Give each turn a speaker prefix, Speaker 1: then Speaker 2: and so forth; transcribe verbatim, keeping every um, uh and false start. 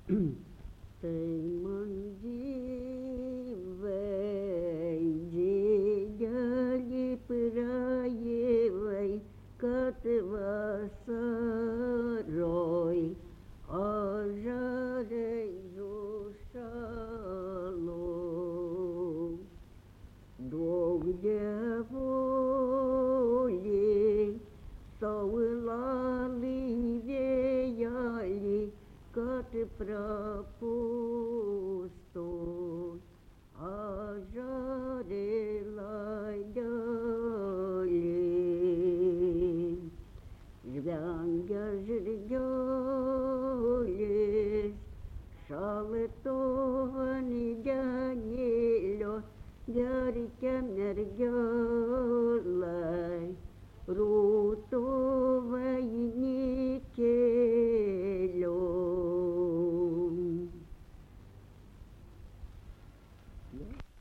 Speaker 1: Tình mừng gì về gì giờ gì ra gì vậy cất và xa rồi ở ra đây dù xa lô đồ gia vô li sau la li về yali cất prapusto ajare lai dali Ganga Jirgolis Shalatovani Janilo Garikam Nergolai Ruto Vainikelo